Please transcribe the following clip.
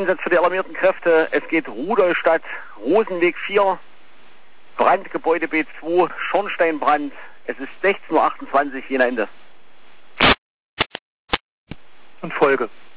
Einsatz für die alarmierten Kräfte. Es geht Rudolstadt, Rosenweg 4, Brandgebäude B2, Schornsteinbrand. Es ist 16:28 Uhr, Jena Ende. Und Folge.